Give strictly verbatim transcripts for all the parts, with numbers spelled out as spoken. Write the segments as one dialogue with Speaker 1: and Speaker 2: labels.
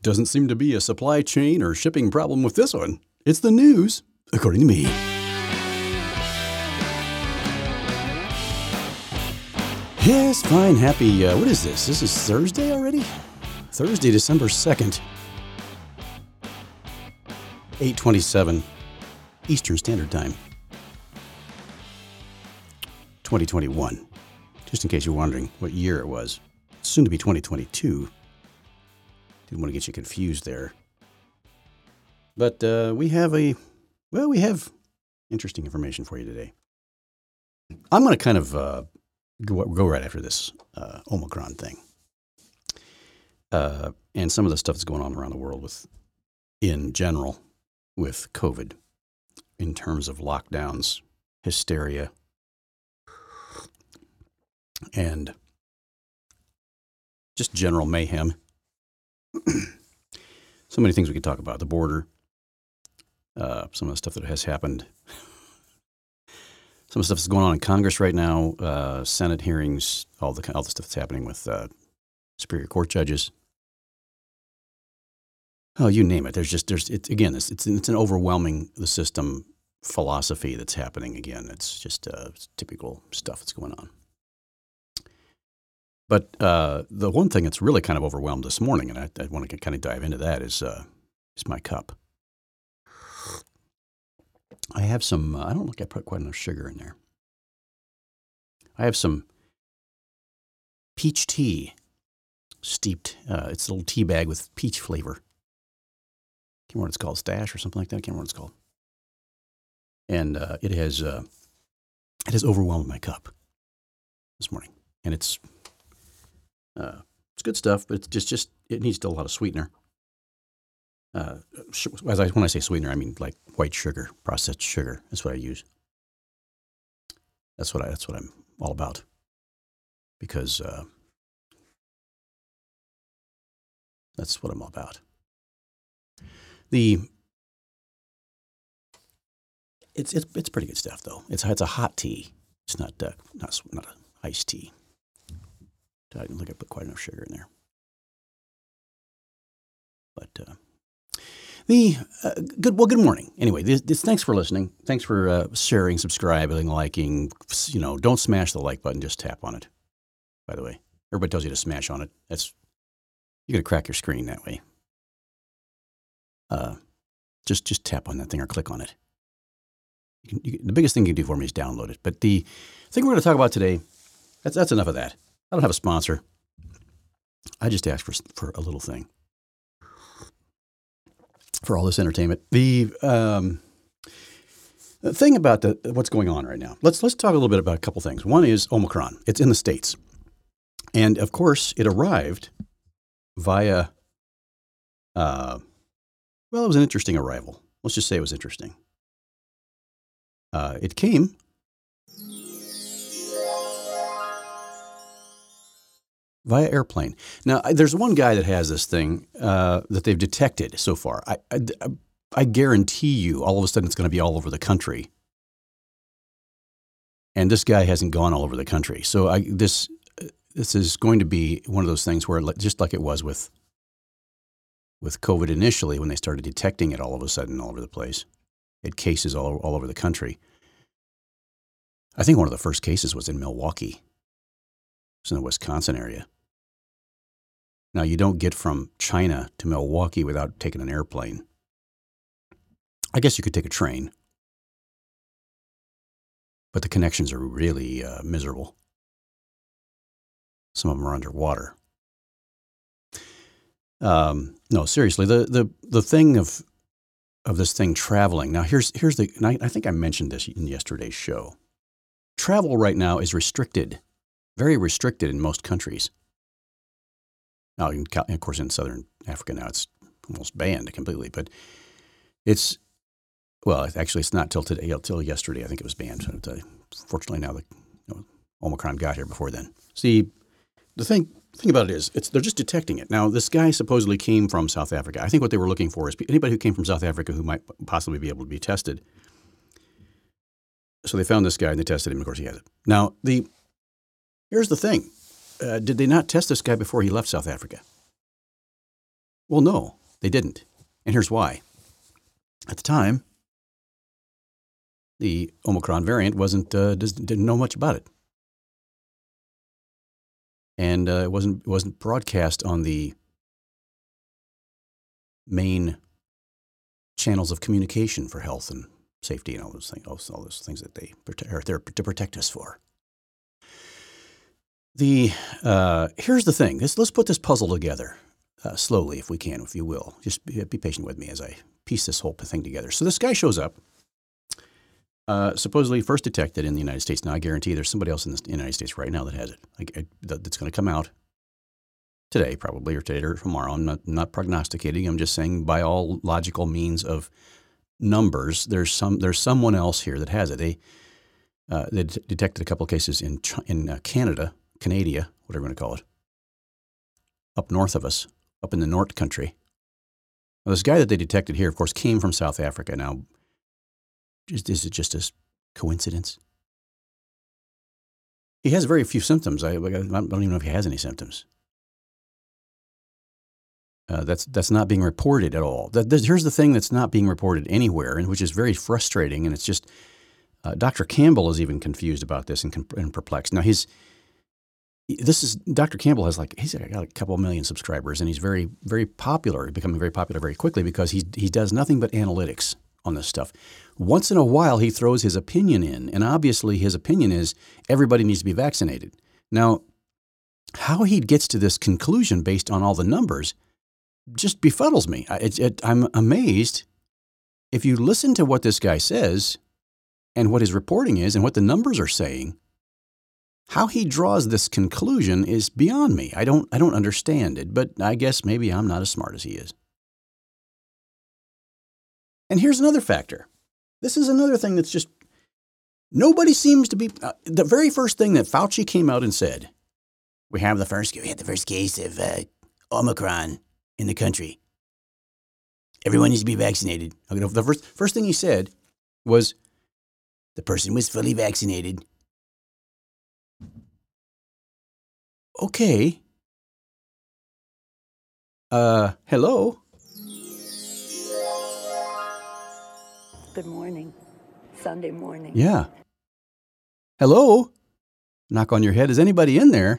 Speaker 1: Doesn't seem to be a supply chain or shipping problem with this one. It's the news, according to me. Yes, fine, happy. Uh, what is this? This is Thursday already? Thursday, December second. eight twenty-seven Eastern Standard Time. twenty twenty-one. Just in case you're wondering what year it was. It's soon to be twenty twenty-two. Didn't want to get you confused there. But uh, we have a, well, we have interesting information for you today. I'm going to kind of uh, go, go right after this uh, Omicron thing. Uh, and some of the stuff that's going on around the world with, in general, with COVID, in terms of lockdowns, hysteria, and just general mayhem. So many things we could talk about. The border, uh, some of the stuff that has happened, some of the stuff that's going on in Congress right now, uh, Senate hearings, all the all the stuff that's happening with uh, Superior Court judges. Oh, you name it. There's just there's it's again it's it's it's an overwhelming the system philosophy that's happening again. It's just uh, it's typical stuff that's going on. But uh, the one thing that's really kind of overwhelmed this morning, and I, I want to kind of dive into that, is uh, is my cup. I have some. Uh, I don't think I put quite enough sugar in there. I have some peach tea steeped. Uh, it's a little tea bag with peach flavor. Can't remember what it's called, Stash or something like that. I can't remember what it's called. And uh, it has uh, it has overwhelmed my cup this morning, and it's. Uh, it's good stuff, but it's just, just it needs still a lot of sweetener. Uh, as I, when I say sweetener, I mean like white sugar, processed sugar. That's what I use. That's what I. That's what I'm all about. Because uh, that's what I'm all about. The it's it's it's pretty good stuff though. It's it's a hot tea. It's not uh, not not an iced tea. I didn't think I put quite enough sugar in there. But uh, the uh, good well, good morning. Anyway, this, this, thanks for listening. Thanks for uh, sharing, subscribing, liking. You know, don't smash the like button. Just tap on it. By the way, everybody tells you to smash on it. That's you're gonna crack your screen that way. Uh, just just tap on that thing or click on it. You can, you, the biggest thing you can do for me is download it. But the thing we're going to talk about today, that's that's enough of that. I don't have a sponsor. I just asked for for a little thing for all this entertainment. The, um, the thing about the what's going on right now. Let's let's talk a little bit about a couple things. One is Omicron. It's in the States, and of course, it arrived via. Uh, well, it was an interesting arrival. Let's just say it was interesting. Uh, it came. Via airplane. Now, there's one guy that has this thing uh, that they've detected so far. I, I, I guarantee you, all of a sudden, it's going to be all over the country. And this guy hasn't gone all over the country. So I, this this is going to be one of those things where, just like it was with with COVID initially, when they started detecting it all of a sudden all over the place, it had cases all, all over the country. I think one of the first cases was in Milwaukee. It's in the Wisconsin area. Now, you don't get from China to Milwaukee without taking an airplane. I guess you could take a train. But the connections are really uh, miserable. Some of them are underwater. Um, no, seriously, the, the, the thing of of this thing traveling. Now, here's here's the, and I, I think I mentioned this in yesterday's show. Travel right now is restricted. Very restricted in most countries. Now, in, of course, in southern Africa now, it's almost banned completely. But it's, well, actually, it's not till today, till yesterday. I think it was banned. Fortunately, now the you know, Omicron got here before then. See, the thing thing about it is, it's they're just detecting it. Now, this guy supposedly came from South Africa. I think what they were looking for is anybody who came from South Africa who might possibly be able to be tested. So they found this guy and they tested him. Of course, he has it. Now, the here's the thing. Uh, did they not test this guy before he left South Africa? Well, no, they didn't. And here's why. At the time, the Omicron variant wasn't uh, didn't know much about it, and uh, it wasn't wasn't broadcast on the main channels of communication for health and safety and all those things, all those things that they are there to protect us for. The uh, here's the thing. Let's let's put this puzzle together uh, slowly, if we can, if you will. Just be, be patient with me as I piece this whole thing together. So this guy shows up, uh, supposedly first detected in the United States. Now I guarantee there's somebody else in the United States right now that has it. Like, I, that's going to come out today, probably, or today or tomorrow. I'm not not prognosticating. I'm just saying, by all logical means of numbers, there's some there's someone else here that has it. They uh, they d- detected a couple of cases in in uh, Canada. Canada, whatever you want to call it, up north of us, up in the North Country. Well, this guy that they detected here, of course, came from South Africa. Now, is, is it just a coincidence? He has very few symptoms. I, I don't even know if he has any symptoms. Uh, that's that's not being reported at all. That, here's the thing that's not being reported anywhere, and which is very frustrating. And it's just uh, Doctor Campbell is even confused about this and, and perplexed. Now, he's This is Doctor Campbell has like he's got a couple of million subscribers, and he's very very popular, becoming very popular very quickly because he he does nothing but analytics on this stuff. Once in a while, he throws his opinion in, and obviously his opinion is everybody needs to be vaccinated. Now, how he gets to this conclusion based on all the numbers just befuddles me. It, it, I'm amazed. If you listen to what this guy says and what his reporting is and what the numbers are saying, how he draws this conclusion is beyond me. I don't I don't understand it, but I guess maybe I'm not as smart as he is. And here's another factor. This is another thing that's just, nobody seems to be, uh, the very first thing that Fauci came out and said, we have the first, we had the first case of uh, Omicron in the country. Everyone needs to be vaccinated. Okay, the first, first thing he said was, the person was fully vaccinated. Okay. Uh, hello?
Speaker 2: Good morning. Sunday morning.
Speaker 1: Yeah. Hello? Knock on your head. Is anybody in there?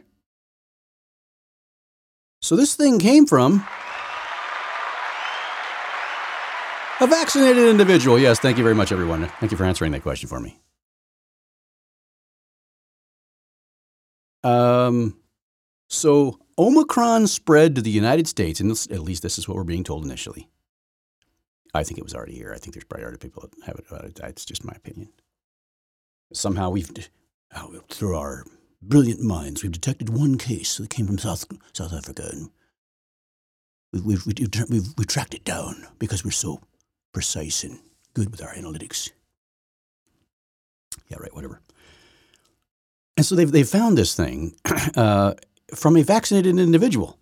Speaker 1: So this thing came from a vaccinated individual. Yes, thank you very much, everyone. Thank you for answering that question for me. Um... So Omicron spread to the United States, and this, at least this is what we're being told initially. I think it was already here. I think there's probably already people that have it. It's just my opinion. Somehow we've, through our brilliant minds, we've detected one case that came from South South Africa, and we've, we've, we've, we've tracked it down because we're so precise and good with our analytics. Yeah, right, whatever. And so they've, they've found this thing uh, from a vaccinated individual.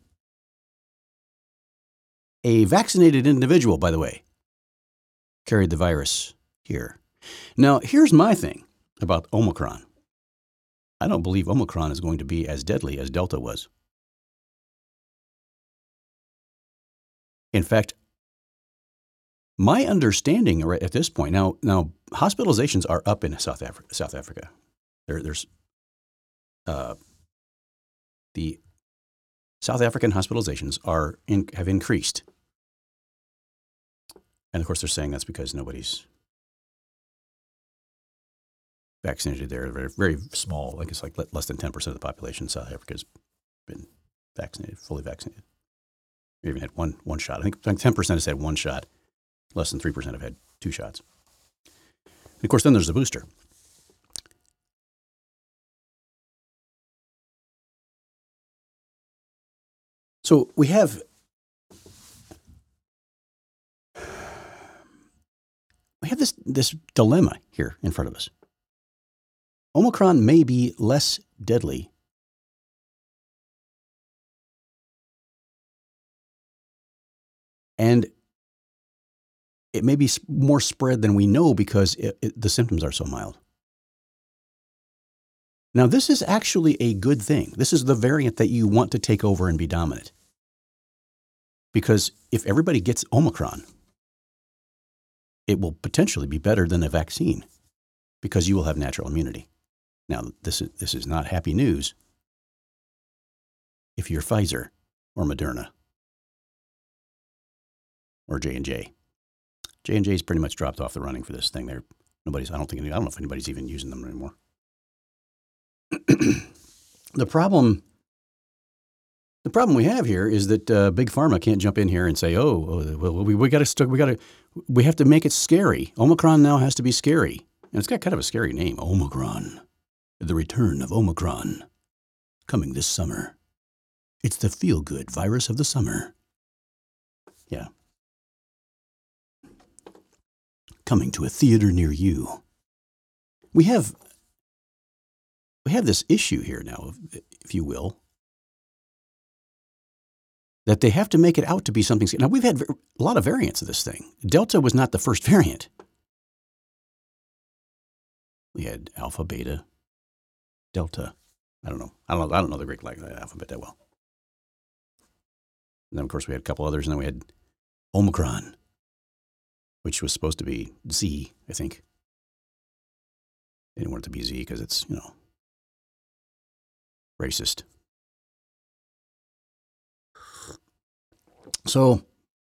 Speaker 1: A vaccinated individual, by the way, carried the virus here. Now, here's my thing about Omicron. I don't believe Omicron is going to be as deadly as Delta was. In fact, my understanding right at this point, now, now hospitalizations are up in South Africa. South Africa. There, there's uh, the South African hospitalizations are in, have increased. And of course, they're saying that's because nobody's vaccinated there. Very, very small, like it's like less than ten percent of the population in South Africa has been vaccinated, fully vaccinated. We even had one one shot. I think ten percent has had one shot. Less than three percent have had two shots. And of course, then there's the booster. So we have we have this this dilemma here in front of us. Omicron may be less deadly and it may be more spread than we know because it, it, the symptoms are so mild. Now, this is actually a good thing. This is the variant that you want to take over and be dominant. Because if everybody gets Omicron, it will potentially be better than a vaccine because you will have natural immunity. Now, this is, this is not happy news if you're Pfizer or Moderna or J and J. J and J's pretty much dropped off the running for this thing. They're nobody's. I don't think. I don't know if anybody's even using them anymore. the problem. The problem we have here is that uh, big pharma can't jump in here and say, "Oh, oh well, we, we got to st- we got to we have to make it scary. Omicron now has to be scary, and it's got kind of a scary name, Omicron. The return of Omicron, coming this summer. It's the feel-good virus of the summer. Yeah, coming to a theater near you. We have we have this issue here now, if you will." That they have to make it out to be something. Now, we've had a lot of variants of this thing. Delta was not the first variant. We had Alpha, Beta, Delta. I don't know. I don't know. I don't know the Greek alphabet that well. And then, of course, we had a couple others. And then we had Omicron, which was supposed to be Z, I think. They didn't want it to be Z because it's, you know, racist. So,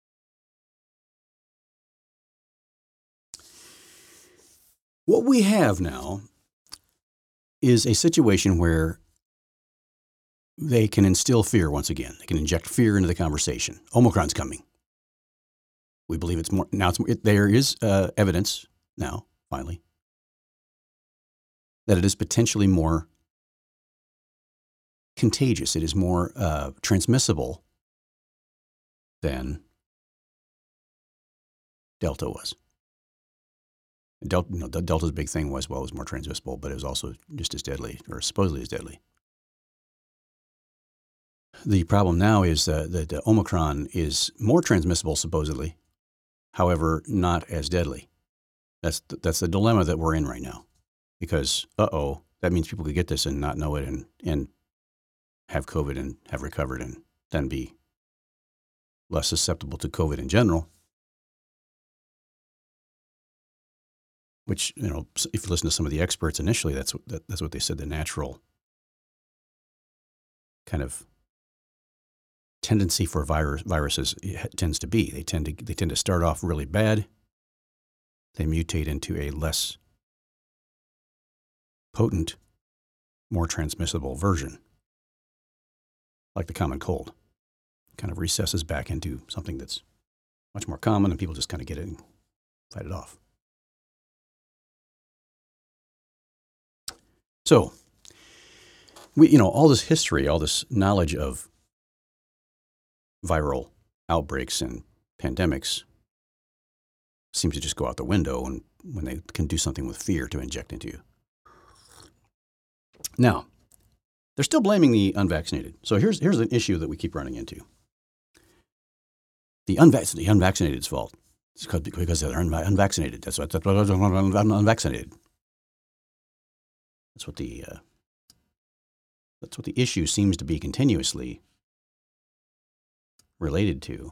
Speaker 1: what we have now is a situation where they can instill fear once again. They can inject fear into the conversation. Omicron's coming. We believe it's more now. It's, it, there is uh, evidence now, finally, that it is potentially more contagious. It is more uh, transmissible than Delta was. Delta, you know, Delta's big thing was, well, it was more transmissible, but it was also just as deadly, or supposedly as deadly. The problem now is uh, that uh, Omicron is more transmissible, supposedly, however, not as deadly. That's th- that's the dilemma that we're in right now. Because, uh-oh, that means people could get this and not know it and, and have COVID and have recovered and then be less susceptible to COVID in general, which, you know, if you listen to some of the experts initially, that's what, that, that's what they said the natural kind of tendency for virus, viruses tends to be. They tend to, they tend to start off really bad. They mutate into a less potent, more transmissible version, like the common cold. Kind of recesses back into something that's much more common, and people just kind of get it and fight it off. So, we, you know, all this history, all this knowledge of viral outbreaks and pandemics seems to just go out the window when, when they can do something with fear to inject into you. Now, they're still blaming the unvaccinated. So here's here's an issue that we keep running into. The, unvac- the unvaccinated's fault. It's because they're unva- unvaccinated. That's what, that's what I'm unvaccinated. That's what the uh, that's what the issue seems to be continuously related to.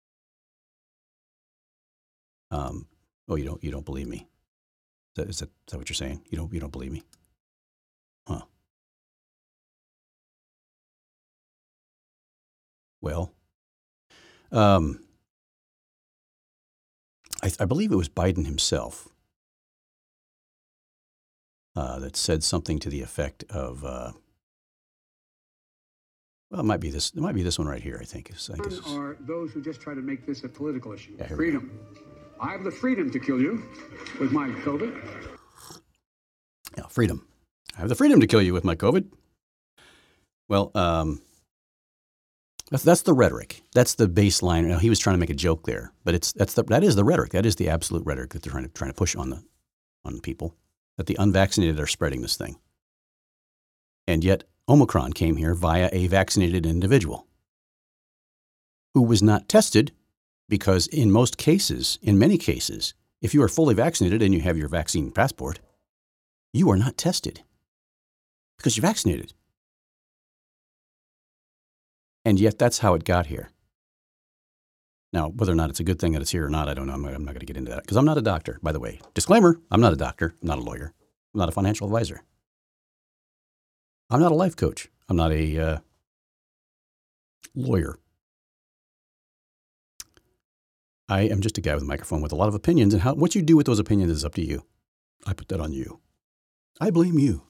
Speaker 1: Um, oh, you don't you don't believe me? Is that, is that, is that what you're saying? You don't you don't believe me? Huh. Well, um, I, I believe it was Biden himself uh, that said something to the effect of, uh, well, it might be this. It might be this one right here. I think. It's, I think it's,
Speaker 3: are those who just try to make this a political issue.
Speaker 1: Yeah,
Speaker 3: freedom. I have the freedom to kill you with my COVID.
Speaker 1: Yeah, freedom. I have the freedom to kill you with my COVID. Well, um, that's that's the rhetoric. That's the baseline. You know, he was trying to make a joke there, but it's that's the, that is the rhetoric. That is the absolute rhetoric that they're trying to trying to push on the on people, that the unvaccinated are spreading this thing. And yet Omicron came here via a vaccinated individual who was not tested, because in most cases, in many cases, if you are fully vaccinated and you have your vaccine passport, you are not tested because you're vaccinated. And yet that's how it got here. Now, whether or not it's a good thing that it's here or not, I don't know. I'm not, I'm not going to get into that because I'm not a doctor, by the way. Disclaimer, I'm not a doctor. I'm not a lawyer. I'm not a financial advisor. I'm not a life coach. I'm not a uh, lawyer. I am just a guy with a microphone with a lot of opinions, and how what you do with those opinions is up to you. I put that on you. I blame you.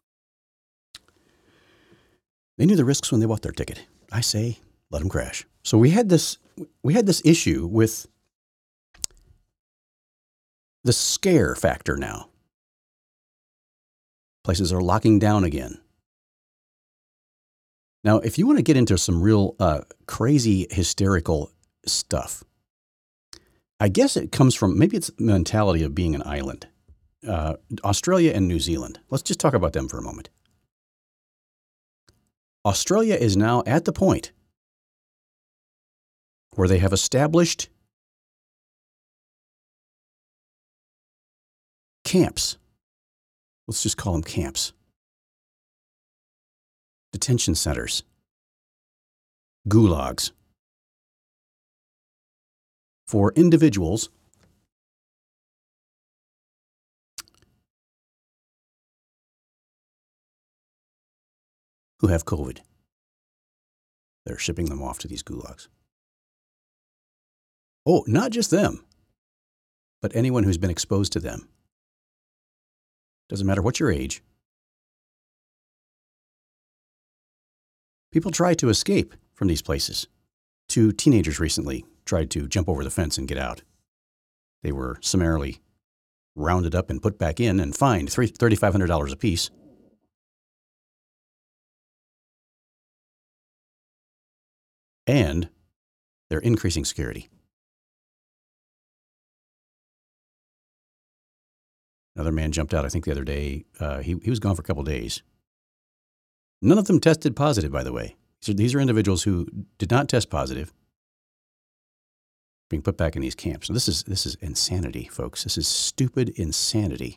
Speaker 1: They knew the risks when they bought their ticket. I say, let them crash. So we had this we had this issue with the scare factor now. Places are locking down again. Now, if you want to get into some real uh, crazy, hysterical stuff, I guess it comes from, maybe it's the mentality of being an island. Uh, Australia and New Zealand. Let's just talk about them for a moment. Australia is now at the point where they have established camps. Let's just call them camps. Detention centers. Gulags. For individuals who have COVID. They're shipping them off to these gulags. Oh, not just them, but anyone who's been exposed to them. Doesn't matter what your age. People try to escape from these places. Two teenagers recently tried to jump over the fence and get out. They were summarily rounded up and put back in and fined three thousand five hundred dollars apiece. And they're increasing security. Another man jumped out, I think, the other day. Uh, he, he was gone for a couple of days. None of them tested positive, by the way. So these are individuals who did not test positive, being put back in these camps. So this is this is insanity, folks. This is stupid insanity.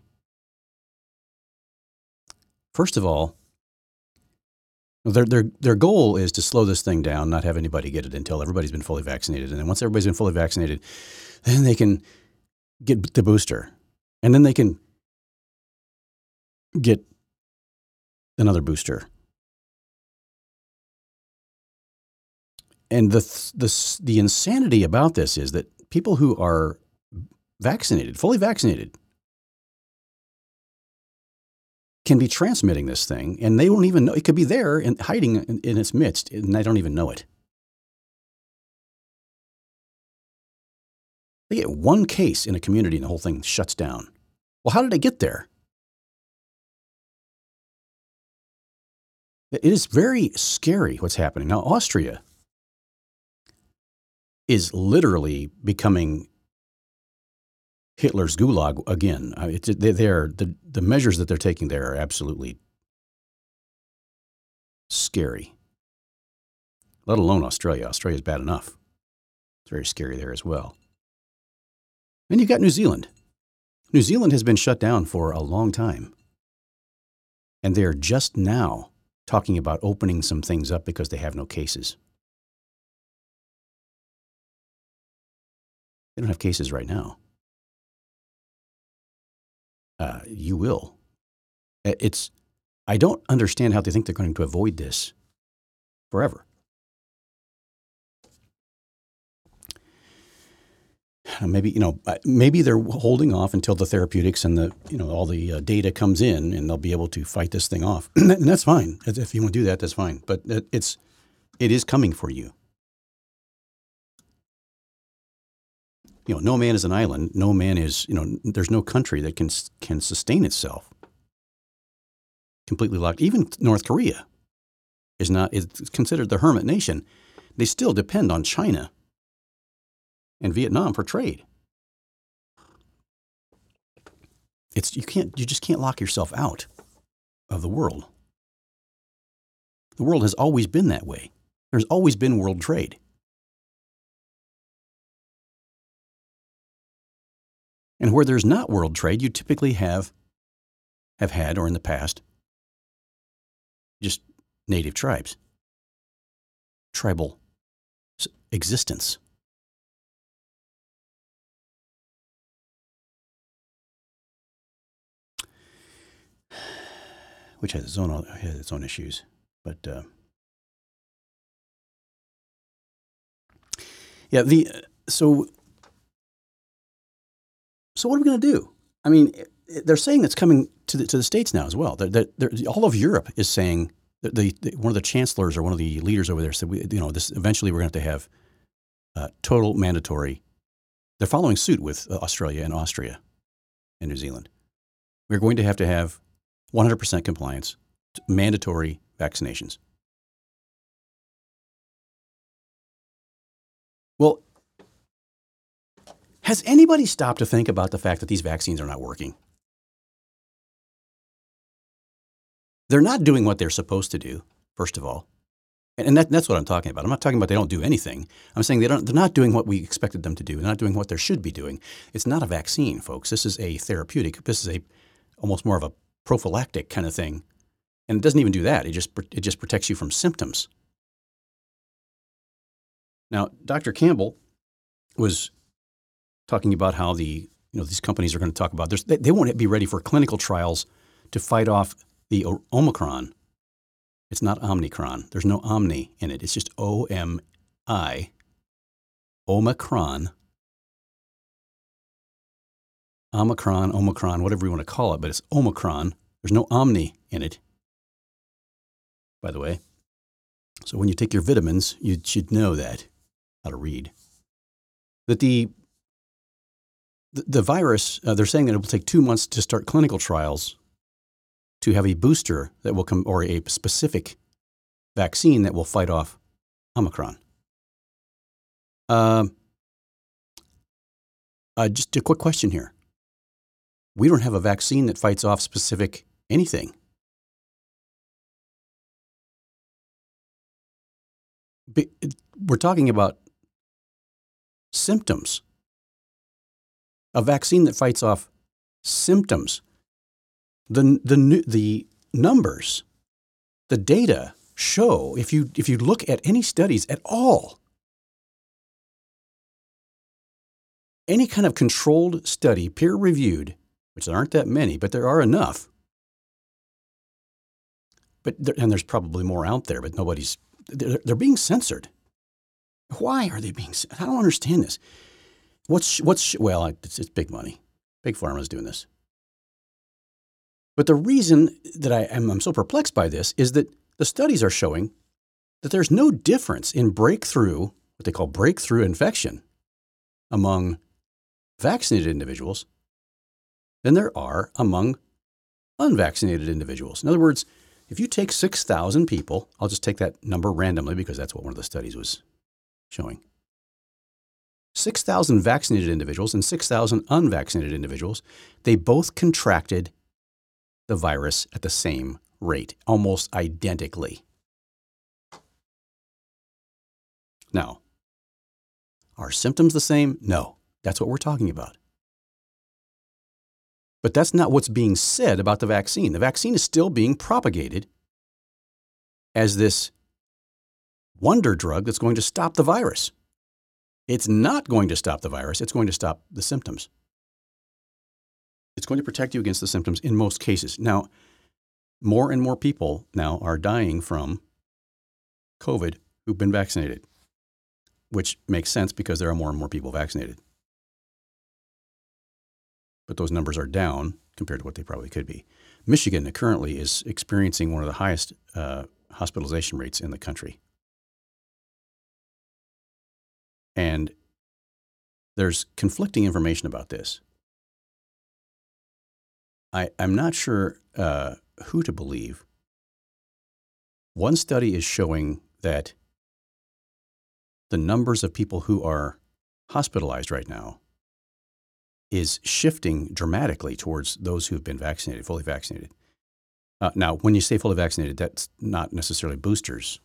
Speaker 1: First of all, their their their goal is to slow this thing down, not have anybody get it until everybody's been fully vaccinated. And then once everybody's been fully vaccinated, then they can get the booster. And then they can get another booster. And the, the, the insanity about this is that people who are vaccinated, fully vaccinated, can be transmitting this thing, and they won't even know. It could be there and hiding in, in its midst, and they don't even know it. They get one case in a community, and the whole thing shuts down. Well, how did it get there? It is very scary what's happening. Now, Austria is literally becoming Hitler's gulag again. Uh, it's, they, they're, the, the measures that they're taking there are absolutely scary, let alone Australia. Australia is bad enough. It's very scary there as well. And you've got New Zealand. New Zealand has been shut down for a long time. And they're just now talking about opening some things up because they have no cases. They don't have cases right now. Uh, you will. It's, I don't understand how they think they're going to avoid this forever. Maybe, you know, maybe they're holding off until the therapeutics and the, you know, all the uh, data comes in and they'll be able to fight this thing off. And that's fine. If you want to do that, that's fine. But it's, it is coming for you. You know, no man is an island. No man is, you know, there's no country that can can sustain itself completely locked. Even North Korea is not, is considered the hermit nation. They still depend on China and Vietnam for trade. It's, you can't, you just can't lock yourself out of the world. The world has always been that way. There's always been world trade. And where there's not world trade, you typically have, have had, or in the past, just native tribes, tribal existence. which has its own has its own issues. But uh, yeah, the so so what are we going to do? I mean, they're saying it's coming to the to the States now as well. They're, they're, they're, all of Europe is saying that the, the one of the chancellors or one of the leaders over there said, we, you know, this eventually we're going to have to have uh, total mandatory. They're following suit with uh, Australia and Austria and New Zealand. We're going to have to have one hundred percent compliance, mandatory vaccinations. Well, has anybody stopped to think about the fact that these vaccines are not working? They're not doing what they're supposed to do, first of all. And that, that's what I'm talking about. I'm not talking about they don't do anything. I'm saying they don't, they're not doing what we expected them to do. They're not doing what they should be doing. It's not a vaccine, folks. This is a therapeutic. This is a almost more of a prophylactic kind of thing. And it doesn't even do that. It just, it just protects you from symptoms. Now, Doctor Campbell was talking about how the, you know, these companies are going to talk about, they, they won't be ready for clinical trials to fight off the Omicron. It's not Omicron. There's no Omni in it. It's just O M I, Omicron, Omicron, Omicron, whatever you want to call it, but it's Omicron. There's no Omni in it, by the way. So when you take your vitamins, you should know that, how to read. That the the, the virus, uh, they're saying that it will take two months to start clinical trials to have a booster that will come, or a specific vaccine that will fight off Omicron. Um, uh, just a quick question here. We don't have a vaccine that fights off specific anything. We're talking about symptoms. A vaccine that fights off symptoms. The, the, the numbers, the data show, if you, if you look at any studies at all, any kind of controlled study, peer-reviewed, which there aren't that many, but there are enough, but there, and there's probably more out there, but nobody's, they're, they're being censored. Why are they being censored? I don't understand this. What's, what's, well, it's, it's big money. Big Pharma is doing this. But the reason that I am I'm so perplexed by this is that the studies are showing that there's no difference in breakthrough, what they call breakthrough infection, among vaccinated individuals than there are among unvaccinated individuals. In other words, if you take six thousand people, I'll just take that number randomly because that's what one of the studies was showing. six thousand vaccinated individuals and six thousand unvaccinated individuals, they both contracted the virus at the same rate, almost identically. Now, are symptoms the same? No, that's what we're talking about. But that's not what's being said about the vaccine. The vaccine is still being propagated as this wonder drug that's going to stop the virus. It's not going to stop the virus. It's going to stop the symptoms. It's going to protect you against the symptoms in most cases. Now, more and more people now are dying from COVID who've been vaccinated, which makes sense because there are more and more people vaccinated. But those numbers are down compared to what they probably could be. Michigan currently is experiencing one of the highest uh, hospitalization rates in the country. And there's conflicting information about this. I, I'm not sure uh, who to believe. One study is showing that the numbers of people who are hospitalized right now is shifting dramatically towards those who've been vaccinated, fully vaccinated. Uh, now, when you say fully vaccinated, that's not necessarily boosters.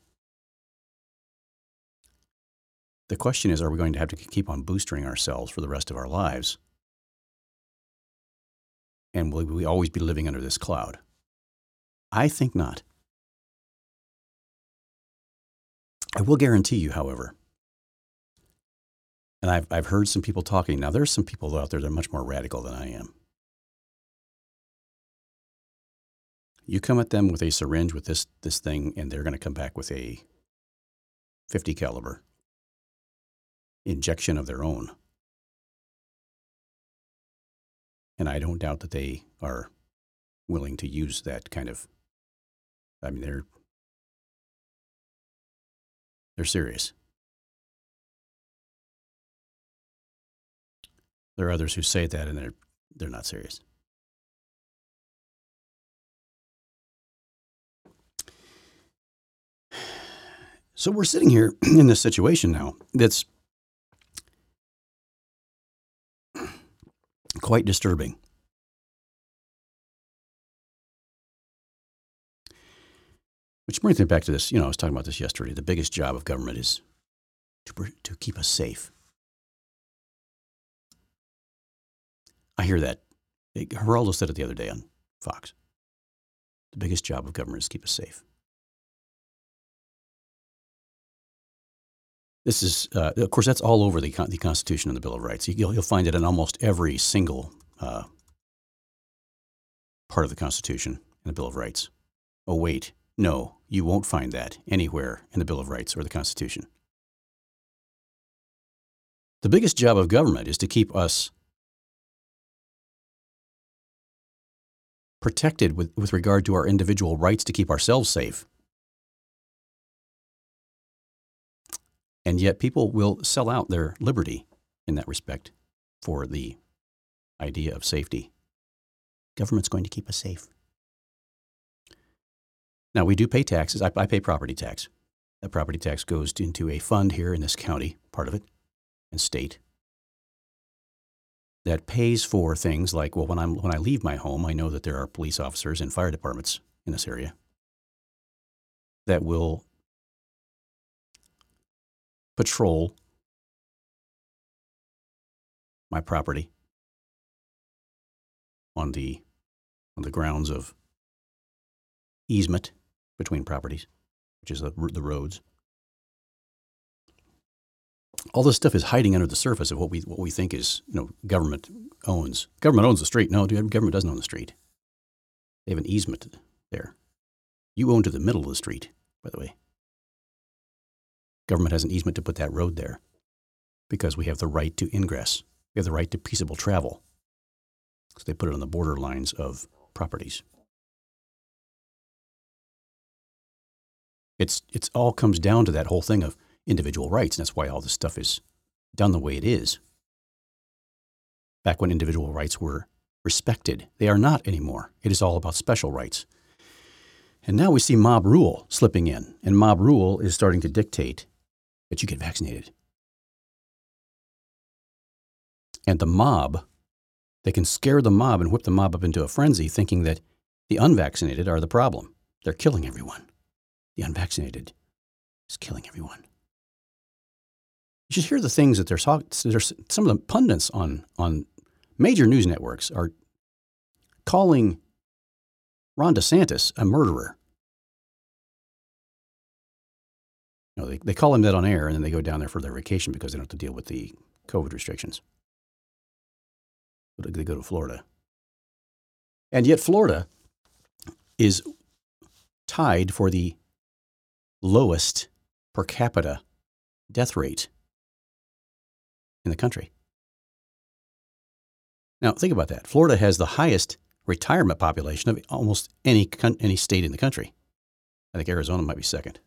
Speaker 1: The question is, are we going to have to keep on boostering ourselves for the rest of our lives? And will we always be living under this cloud? I think not. I will guarantee you, however, and I've, I've heard some people talking. Now, there's some people out there that are much more radical than I am. You come at them with a syringe with this this thing, and they're going to come back with a fifty caliber injection of their own. And I don't doubt that they are willing to use that kind of, I mean, they're, they're serious. There are others who say that and they're, they're not serious. So we're sitting here in this situation now that's quite disturbing. Which brings me back to this, you know, I was talking about this yesterday. The biggest job of government is to, to keep us safe. I hear that. Geraldo said it the other day on Fox. The biggest job of government is to keep us safe. This is, uh, of course, that's all over the, the Constitution and the Bill of Rights. You'll, you'll find it in almost every single uh, part of the Constitution and the Bill of Rights. Oh, wait, no, you won't find that anywhere in the Bill of Rights or the Constitution. The biggest job of government is to keep us protected with, with regard to our individual rights to keep ourselves safe. And yet people will sell out their liberty in that respect for the idea of safety. Government's going to keep us safe. Now, we do pay taxes. I, I pay property tax. That property tax goes into a fund here in this county, part of it, and state, that pays for things like, well, when, I'm, when I leave my home, I know that there are police officers and fire departments in this area that will patrol my property on the on the grounds of easement between properties, which is the, the roads. All this stuff is hiding under the surface of what we what we think is, you know, government owns. Government owns the street. No, dude, government doesn't own the street. They have an easement there. You own to the middle of the street, by the way. Government has an easement to put that road there because we have the right to ingress. We have the right to peaceable travel. So they put it on the border lines of properties. It's it's all comes down to that whole thing of individual rights, and that's why all this stuff is done the way it is. Back when individual rights were respected, they are not anymore. It is all about special rights. And now we see mob rule slipping in, and mob rule is starting to dictate that you get vaccinated. And the mob, they can scare the mob and whip the mob up into a frenzy thinking that the unvaccinated are the problem. They're killing everyone. The unvaccinated is killing everyone. You should hear the things that they're talking, some of the pundits on, on major news networks are calling Ron DeSantis a murderer. You know, they, they call him that on air, and then they go down there for their vacation because they don't have to deal with the COVID restrictions. They go to Florida. And yet Florida is tied for the lowest per capita death rate in the country. Now, think about that. Florida has the highest retirement population of almost any any state in the country. I think Arizona might be second.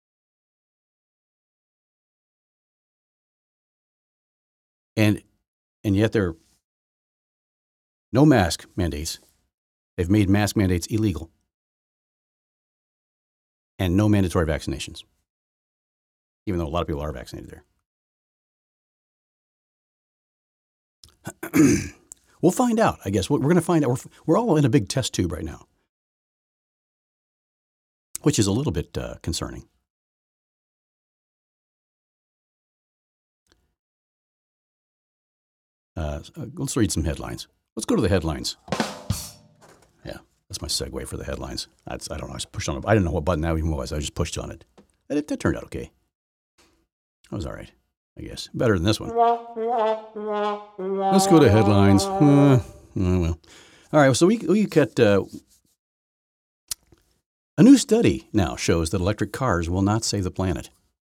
Speaker 1: And and yet there are no mask mandates. They've made mask mandates illegal. And no mandatory vaccinations, even though a lot of people are vaccinated there. We'll find out, I guess. We're going to find out. We're, we're all in a big test tube right now, which is a little bit uh, concerning. Uh, let's read some headlines. Let's go to the headlines. Yeah, that's my segue for the headlines. That's, I don't know. I just pushed on it. I didn't know what button that even was. I just pushed on it. And it, that turned out okay. That was all right, I guess. Better than this one. Let's go to headlines. Uh, oh, well. All right, so we, we got uh, A new study now shows that electric cars will not save the planet.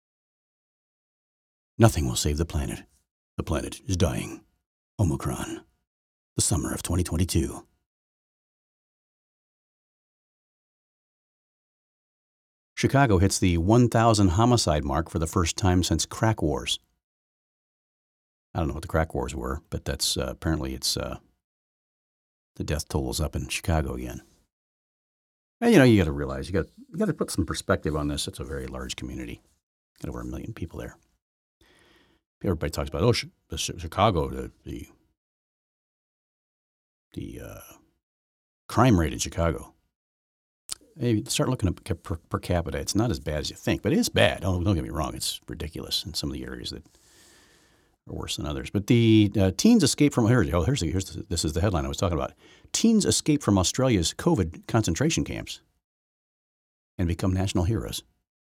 Speaker 1: Nothing will save the planet. The planet is dying. Omicron. The summer of twenty twenty-two. Chicago hits the one thousand homicide mark for the first time since crack wars. I don't know what the crack wars were, but that's uh, apparently it's uh, the death toll is up in Chicago again. And you know, you got to realize you got you got to put some perspective on this. It's a very large community, got over a million people there. Everybody talks about oh, Chicago, the the, the uh, crime rate in Chicago. Hey, start looking at per, per capita. It's not as bad as you think, but it is bad. Don't, don't get me wrong. It's ridiculous in some of the areas that are worse than others. But the uh, teens escape from here. Oh, here's, the, here's the, this is the headline I was talking about. Teens escape from Australia's COVID concentration camps and become national heroes.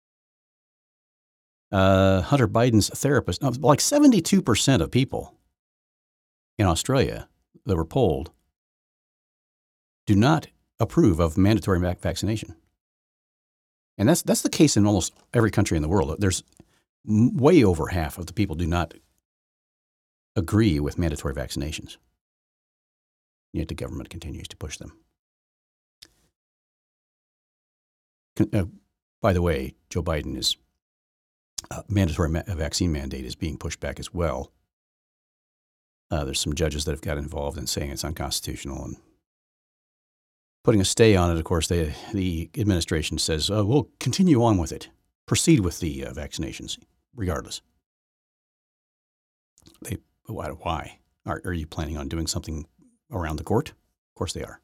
Speaker 1: Uh, Hunter Biden's therapist, no, like seventy-two percent of people in Australia that were polled do not approve of mandatory vaccination. And that's that's the case in almost every country in the world. There's way over half of the people do not agree with mandatory vaccinations. Yet the government continues to push them. Uh, by the way, Joe Biden is uh, mandatory ma- vaccine mandate is being pushed back as well. Uh, there's some judges that have got involved in saying it's unconstitutional and putting a stay on it. Of course, they, the administration says, oh, we'll continue on with it. Proceed with the uh, vaccinations, regardless. They, why? Are, are you planning on doing something around the court? Of course they are.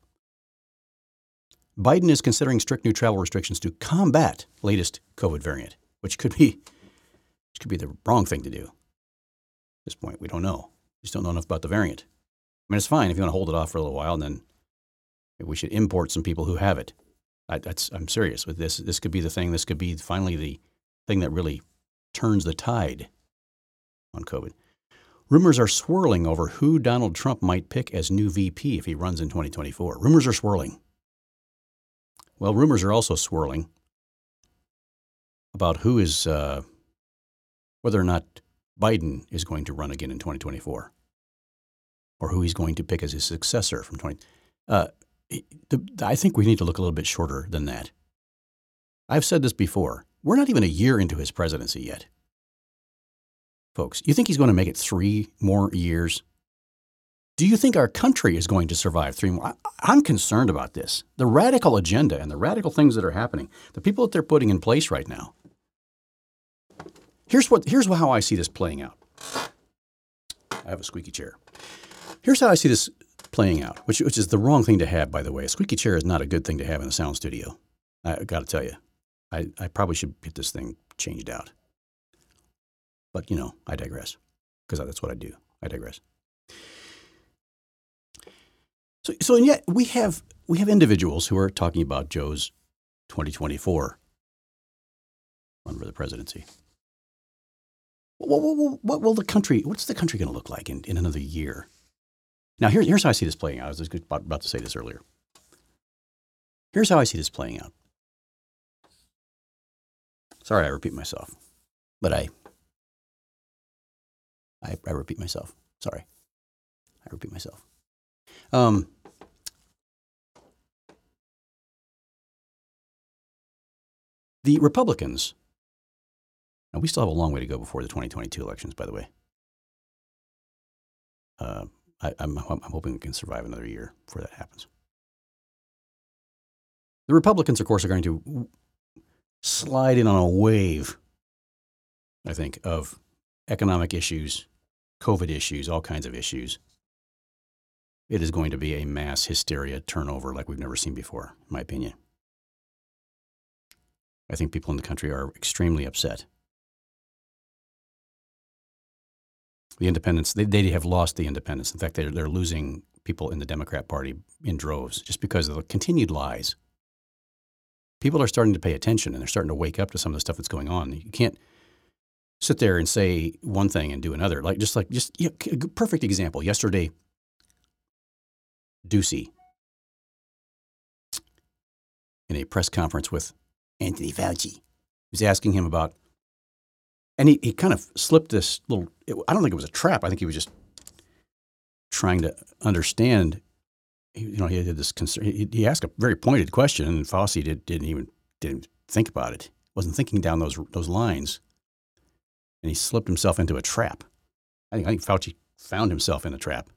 Speaker 1: Biden is considering strict new travel restrictions to combat latest COVID variant, which could be, which could be the wrong thing to do. At this point, we don't know. We just don't know enough about the variant. I mean, it's fine if you want to hold it off for a little while, and then we should import some people who have it. I, that's, I'm serious with this. This could be the thing. This could be finally the thing that really turns the tide on COVID. Rumors are swirling over who Donald Trump might pick as new V P if he runs in twenty twenty-four. Rumors are swirling. Well, rumors are also swirling about who is, uh, whether or not Biden is going to run again in twenty twenty-four, or who he's going to pick as his successor from twenty. Uh, I think we need to look a little bit shorter than that. I've said this before. We're not even a year into his presidency yet. Folks, you think he's going to make it three more years? Do you think our country is going to survive three more? I'm concerned about this. The radical agenda and the radical things that are happening, the people that they're putting in place right now. Here's what. Here's how I see this playing out. I have a squeaky chair. Here's how I see this playing out, which, which is the wrong thing to have, by the way. A squeaky chair is not a good thing to have in a sound studio. I got to tell you, I, I probably should get this thing changed out. But, you know, I digress, because that's what I do. I digress. So, so and yet we have we have individuals who are talking about Joe's twenty twenty-four run for the presidency. What, what, what will the country, what's the country going to look like in, in another year? Now, here, here's how I see this playing out. I was just about, about to say this earlier. Here's how I see this playing out. Sorry, I repeat myself, but I, I, I repeat myself. Sorry, I repeat myself. Um, the Republicans, now we still have a long way to go before the twenty twenty-two elections, by the way. Uh, I, I'm, I'm hoping we can survive another year before that happens. The Republicans, of course, are going to slide in on a wave, I think, of economic issues, COVID issues, all kinds of issues. It is going to be a mass hysteria turnover like we've never seen before, in my opinion. I think people in the country are extremely upset. The independents, they, they have lost the independents. In fact, they're, they're losing people in the Democrat Party in droves just because of the continued lies. People are starting to pay attention, and they're starting to wake up to some of the stuff that's going on. You can't sit there and say one thing and do another. Like just like just you know, perfect example. Yesterday, Ducey, in a press conference with Anthony Fauci. He was asking him about, and he, he kind of slipped this little, it, I don't think it was a trap. I think he was just trying to understand. You know, he had this concern. He, he asked a very pointed question, and Fauci did, didn't even didn't think about it. Wasn't thinking down those those lines, and he slipped himself into a trap. I think I think Fauci found himself in a trap.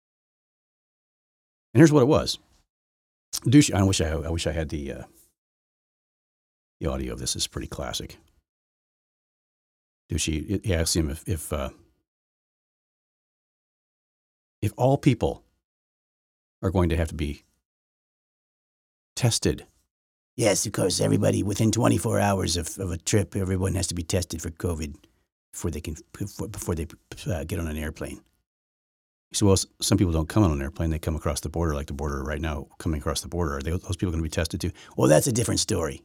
Speaker 1: And here's what it was. Douche. I wish I I wish I had the uh, the audio of this. Is pretty classic. Douche. He asked him if if uh, if all people are going to have to be tested. Yes, of course, everybody within twenty-four hours of, of a trip, everyone has to be tested for COVID before they can before, before they uh, get on an airplane. So, well, some people don't come on an airplane; they come across the border, like the border right now, coming across the border. Are they, those people going to be tested too? Well, that's a different story.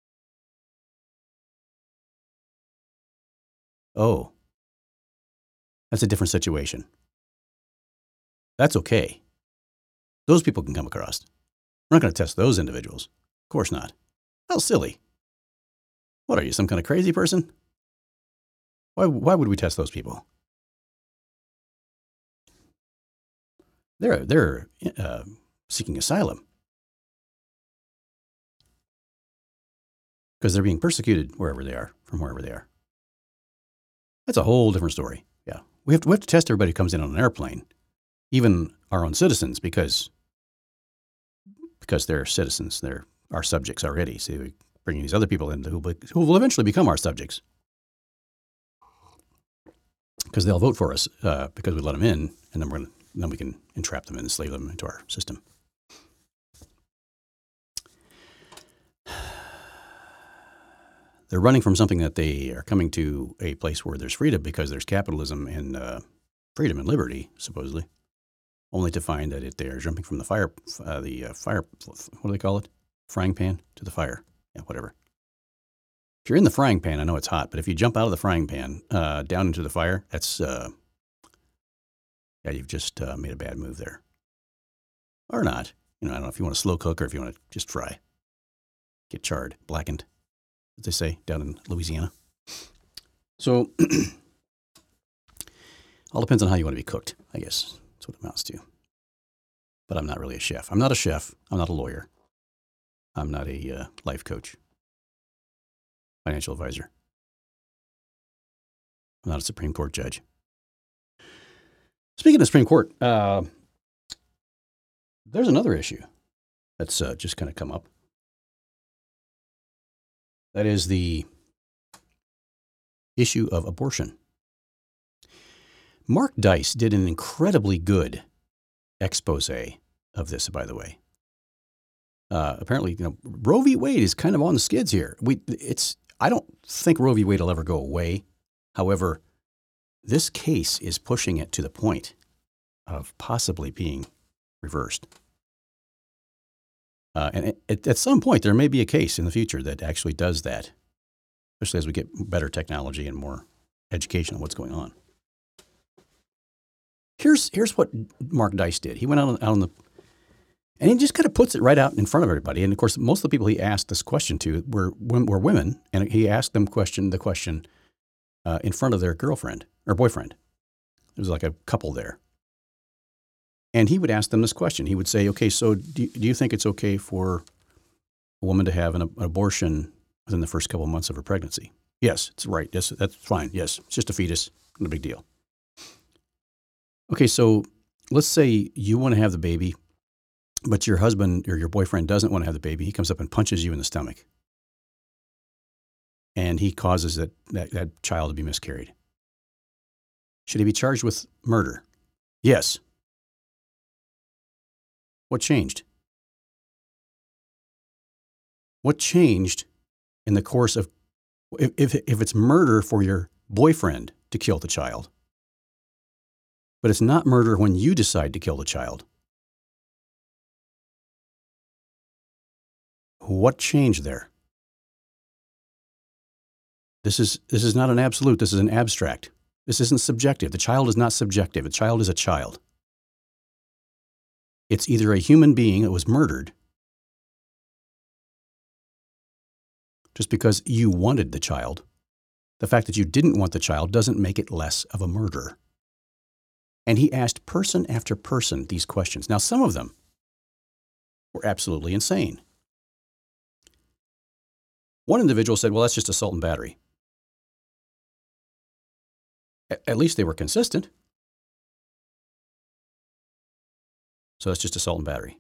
Speaker 1: Oh, that's a different situation. That's okay. Those people can come across. We're not going to test those individuals. Of course not. How silly. What are you, some kind of crazy person? Why, why would we test those people? They're, they're uh, seeking asylum because they're being persecuted wherever they are, from wherever they are. That's a whole different story. Yeah. We have to, we have to test everybody who comes in on an airplane, even our own citizens, because because they're citizens. They're our subjects already. So we're bringing these other people in who, who will eventually become our subjects because they'll vote for us uh, because we let them in, and then we're gonna, then we can entrap them and enslave them into our system. They're running from something that they are coming to a place where there's freedom because there's capitalism and uh, freedom and liberty, supposedly, only to find that it, they're jumping from the fire, uh, the uh, fire, what do they call it? Frying pan to the fire. Yeah, whatever. If you're in the frying pan, I know it's hot, but if you jump out of the frying pan uh, down into the fire, that's, uh, yeah, you've just uh, made a bad move there. Or not. You know, I don't know if you want to slow cook or if you want to just fry. Get charred, blackened, as they say down in Louisiana. So, all depends on how you want to be cooked, I guess. That's what it amounts to. But I'm not really a chef. I'm not a chef. I'm not a lawyer. I'm not a uh, life coach, financial advisor. I'm not a Supreme Court judge. Speaking of Supreme Court, uh, there's another issue that's uh, just kind of come up. That is the issue of abortion. Mark Dice did an incredibly good expose of this, by the way. Uh, apparently, you know, Roe v. Wade is kind of on the skids here. We, it's, I don't think Roe v. Wade will ever go away. However, this case is pushing it to the point of possibly being reversed. Uh, and it, at some point, there may be a case in the future that actually does that, especially as we get better technology and more education on what's going on. Here's here's what Mark Dice did. He went out on, out on the, and he just kind of puts it right out in front of everybody. And of course, most of the people he asked this question to were were women, and he asked them question the question uh, in front of their girlfriend or boyfriend. There was like a couple there. And he would ask them this question. He would say, okay, so do you, do you think it's okay for a woman to have an, an abortion within the first couple of months of her pregnancy? Yes, it's right. Yes, that's fine. Yes, it's just a fetus. Not a big deal. Okay, so let's say you want to have the baby, but your husband or your boyfriend doesn't want to have the baby. He comes up and punches you in the stomach. And he causes that, that, that child to be miscarried. Should he be charged with murder? Yes. What changed? What changed in the course of, if, if, if it's murder for your boyfriend to kill the child, but it's not murder when you decide to kill the child, what changed there? This is, this is not an absolute. This is an abstract. This isn't subjective. The child is not subjective. A child is a child. It's either a human being that was murdered Just because you wanted the child, the fact that you didn't want the child doesn't make it less of a murder. And he asked person after person these questions. Now, some of them were absolutely insane. One individual said, well, that's just assault and battery. At least they were consistent. So that's just assault and battery.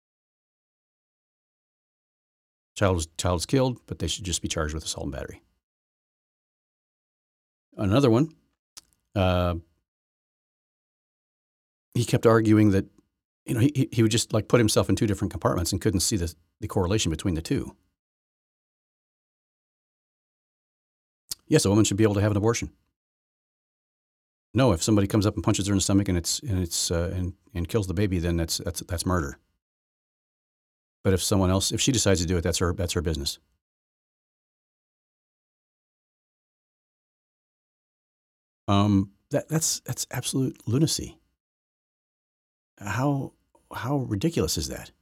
Speaker 1: Child was, child was killed, but they should just be charged with assault and battery. Another one, uh, he kept arguing that, you know, he, he would just like put himself in two different compartments and couldn't see the, the correlation between the two. Yes, a woman should be able to have an abortion. No, if somebody comes up and punches her in the stomach and it's and it's uh, and and kills the baby, then that's that's that's murder. But if someone else, if she decides to do it, that's her that's her business. Um, that that's that's absolute lunacy. How how ridiculous is that?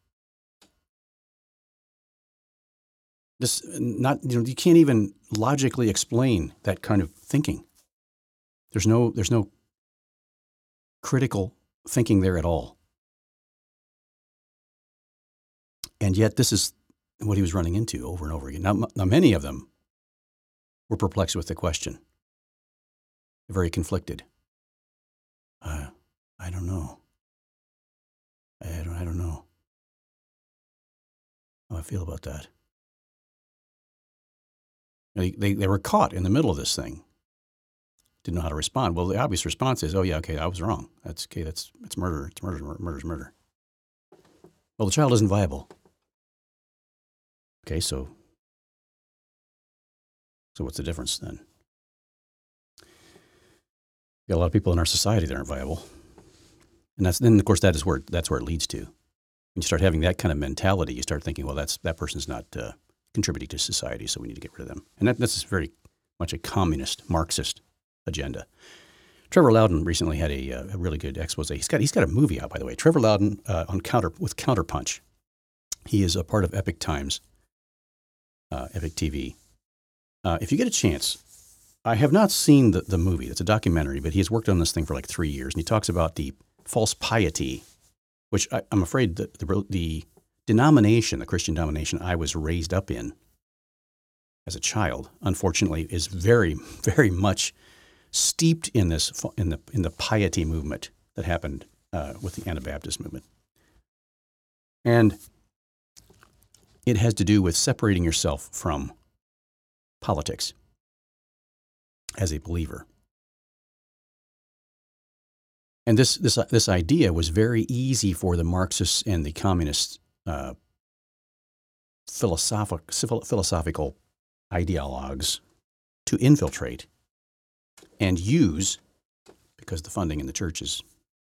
Speaker 1: This not you know you can't even logically explain that kind of thinking. There's no there's no critical thinking there at all. And yet this is what he was running into over and over again. Now, now many of them were perplexed with the question, very conflicted. Uh, I don't know. I don't, I don't know how I feel about that. They, they, they were caught in the middle of this thing. Didn't know how to respond. Well, the obvious response is, oh, yeah, okay, I was wrong. That's okay, that's it's murder. It's murder, murder's murder. Well, the child isn't viable. Okay, so, so what's the difference then? You got a lot of people in our society that aren't viable. And that's then, of course, that is where, that's where it leads to. When you start having that kind of mentality, you start thinking, well, that's that person's not uh, contributing to society, so we need to get rid of them. And that, that's very much a communist, Marxist agenda. Trevor Loudon recently had a, uh, a really good expose. He's got he's got a movie out, by the way. Trevor Loudon uh, on counter with Counterpunch. He is a part of Epic Times, uh, Epic T V. Uh, if you get a chance, I have not seen the, the movie. It's a documentary, but he has worked on this thing for like three years, and he talks about the false piety, which I, I'm afraid that the, the denomination, the Christian denomination I was raised up in as a child, unfortunately, is very, very much steeped in this in the in the piety movement that happened uh, with the Anabaptist movement, and it has to do with separating yourself from politics as a believer. And this this this idea was very easy for the Marxists and the communist uh, philosophic, philosophical ideologues to infiltrate and use, because the funding in the church is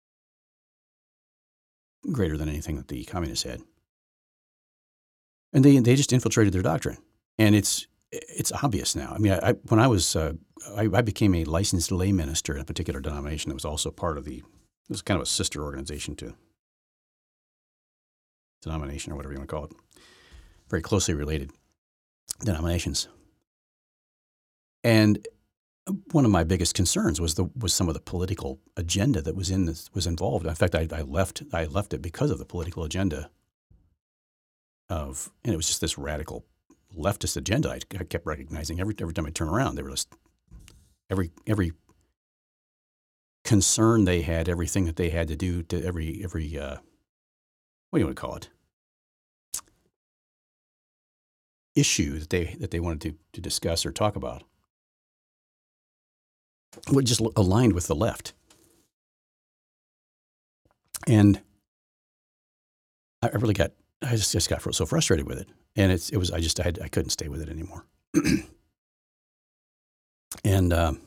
Speaker 1: greater than anything that the communists had. And they they just infiltrated their doctrine, and it's it's obvious now. I mean, I, I when I was uh, I, I became a licensed lay minister in a particular denomination that was also part of the. It was kind of a sister organization to denomination or whatever you want to call it. Very closely related denominations. And one of my biggest concerns was the was some of the political agenda that was in this, was involved. In fact, I, I left I left it because of the political agenda of, and it was just this radical leftist agenda. I, I kept recognizing every every time I turn around, they were just every every concern they had, everything that they had to do to every every uh, what do you want to call it? Issue that they that they wanted to to discuss or talk about. Would just aligned with the left. And I really got, I just, just got so frustrated with it. And it's, it was, I just, I, had, I couldn't stay with it anymore. and um,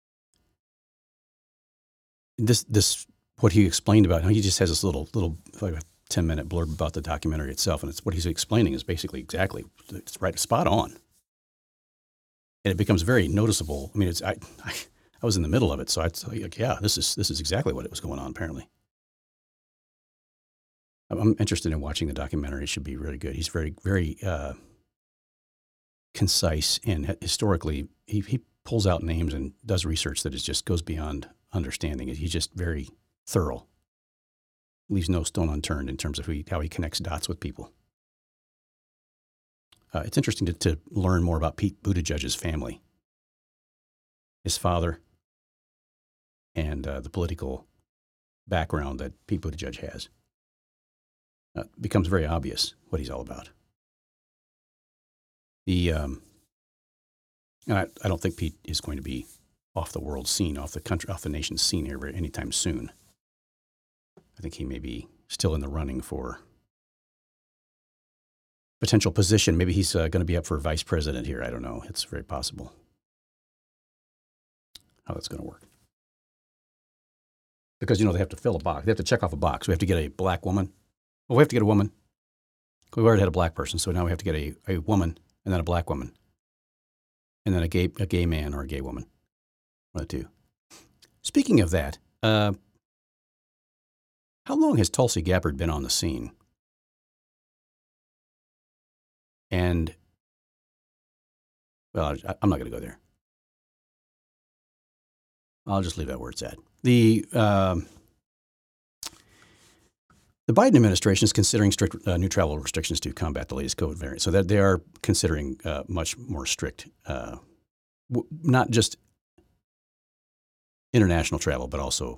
Speaker 1: this, this, what he explained about, he just has this little, little, like a ten minute blurb about the documentary itself. And it's what he's explaining is basically exactly, it's right, spot on. And it becomes very noticeable. I mean, it's, I, I I was in the middle of it, so I'd say, like, yeah, this is this is exactly what it was going on, apparently. I'm interested in watching the documentary. It should be really good. He's very, very uh, concise, and historically, he, he pulls out names and does research that is just goes beyond understanding. He's just very thorough. Leaves no stone unturned in terms of who he, how he connects dots with people. Uh, it's interesting to, to learn more about Pete Buttigieg's family, his father, and uh, the political background that Pete Buttigieg has. Uh, becomes very obvious what he's all about. The um, and I, I don't think Pete is going to be off the world scene, off the country, off the nation's scene here anytime soon. I think he may be still in the running for potential position. Maybe he's uh, going to be up for vice president here. I don't know. It's very possible how that's going to work. Because, you know, they have to fill a box. They have to check off a box. We have to get a black woman. Well, we have to get a woman. We already had a black person, so now we have to get a, a woman and then a black woman. And then a gay a gay man or a gay woman. One of the two. Speaking of that, uh, how long has Tulsi Gabbard been on the scene? And, well, I, I'm not going to go there. I'll just leave that where it's at. The um, the Biden administration is considering strict uh, new travel restrictions to combat the latest COVID variant. So that they are considering uh, much more strict, uh, w- not just international travel, but also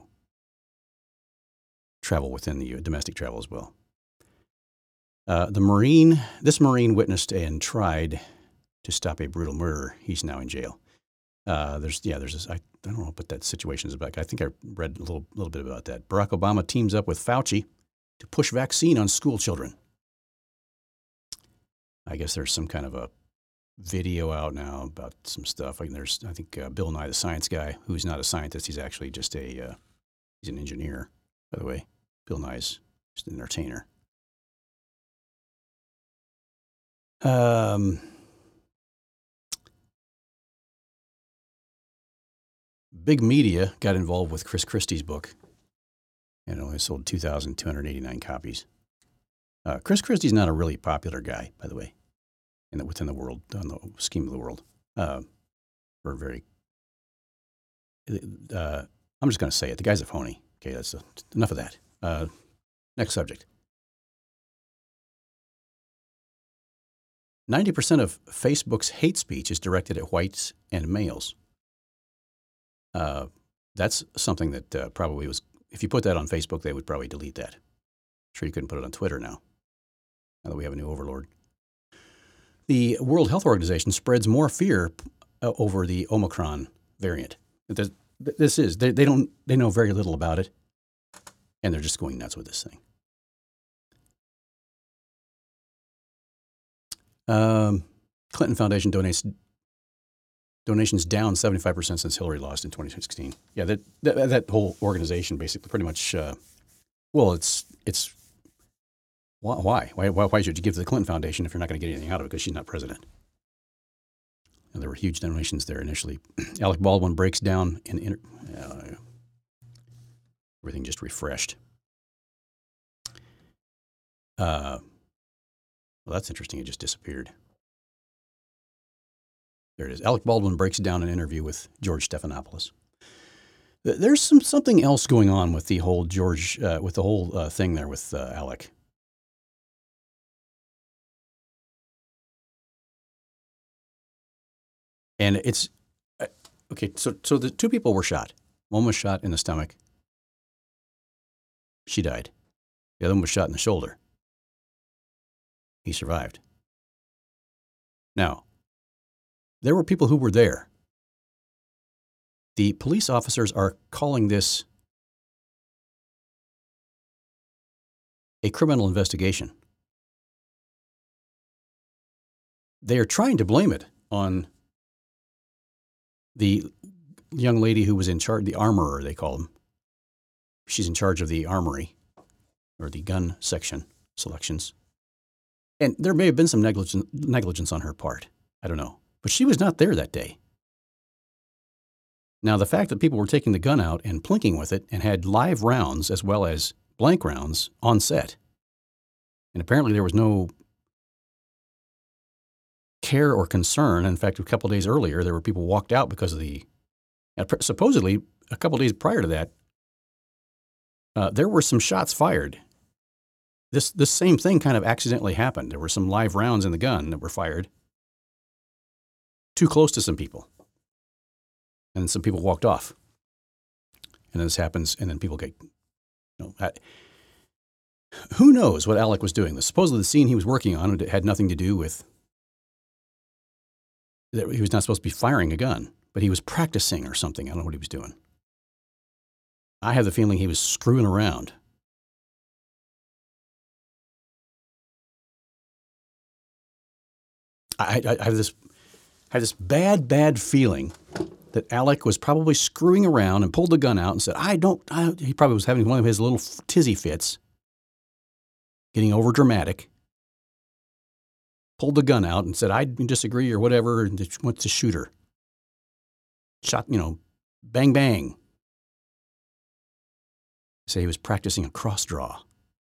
Speaker 1: travel within the uh, domestic travel as well. Uh, the Marine, this Marine witnessed and tried to stop a brutal murder. He's now in jail. Uh, there's, yeah, there's this, I, I don't know what that situation is about. I think I read a little, little bit about that. Barack Obama teams up with Fauci to push vaccine on school children. I guess there's some kind of a video out now about some stuff. Like there's, I think uh, Bill Nye, the science guy, who's not a scientist. He's actually just a, uh, he's an engineer, by the way. Bill Nye's just an entertainer. Um, big media got involved with Chris Christie's book, and it only sold two thousand two hundred eighty-nine copies. Uh, Chris Christie's not a really popular guy, by the way, in the, within the world, on the scheme of the world. Uh, we're very, uh, I'm just going to say it. The guy's a phony. Okay, that's a, enough of that. Uh, next subject. ninety percent of Facebook's hate speech is directed at whites and males. Uh, that's something that uh, probably was, if you put that on Facebook, they would probably delete that. I'm sure you couldn't put it on Twitter now, now that we have a new overlord. The World Health Organization spreads more fear uh, over the Omicron variant. This, this is, they, they don't, they know very little about it, and they're just going nuts with this thing. Um, Clinton Foundation donates donations down seventy-five percent since Hillary lost in twenty sixteen. Yeah, that that, that whole organization basically pretty much, uh, well, it's it's why why why why should you give to the Clinton Foundation if you're not going to get anything out of it because she's not president? And there were huge donations there initially. Alec Baldwin breaks down in inter- uh, everything just refreshed. Uh. Well, that's interesting. It just disappeared. There it is. Alec Baldwin breaks down an interview with George Stephanopoulos. There's some something else going on with the whole George, uh, with the whole uh, thing there with uh, Alec. And it's uh, okay. So, so the two people were shot. One was shot in the stomach. She died. The other one was shot in the shoulder. He survived. Now, there were people who were there. The police officers are calling this a criminal investigation. They are trying to blame it on the young lady who was in charge, the armorer, they call him. She's in charge of the armory or the gun section selections. And there may have been some negligence, negligence on her part. I don't know. But she was not there that day. Now, the fact that people were taking the gun out and plinking with it and had live rounds as well as blank rounds on set. And apparently there was no care or concern. In fact, a couple of days earlier, there were people walked out because of the, supposedly a couple of days prior to that, uh, there were some shots fired. This, this same thing kind of accidentally happened. There were some live rounds in the gun that were fired too close to some people. And some people walked off. And then this happens, and then people get, you know, I, who knows what Alec was doing? Supposedly the scene he was working on had nothing to do with, that he was not supposed to be firing a gun, but he was practicing or something. I don't know what he was doing. I have the feeling he was screwing around. I, I, I have this, I have this bad, bad feeling that Alec was probably screwing around and pulled the gun out and said, I don't, I, he probably was having one of his little tizzy fits, getting over dramatic, pulled the gun out and said, I disagree or whatever, and went to shoot her. Shot, you know, bang, bang. Say he was practicing a cross draw.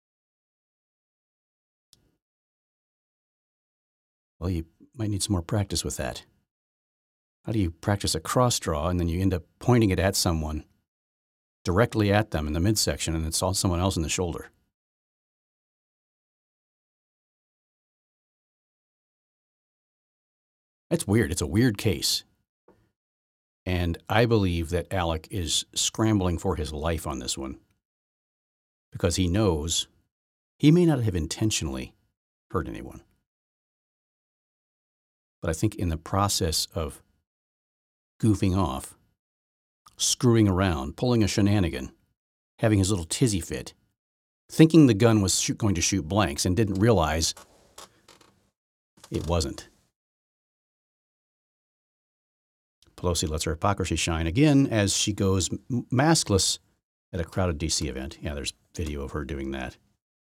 Speaker 1: Well, you might need some more practice with that. How do you practice a cross draw and then you end up pointing it at someone, directly at them in the midsection, and it's all someone else in the shoulder? It's weird. It's a weird case. And I believe that Alec is scrambling for his life on this one because he knows he may not have intentionally hurt anyone. But I think in the process of goofing off, screwing around, pulling a shenanigan, having his little tizzy fit, thinking the gun was shoot, going to shoot blanks and didn't realize it wasn't. Pelosi lets her hypocrisy shine again as she goes m- maskless at a crowded D C event. Yeah, there's video of her doing that.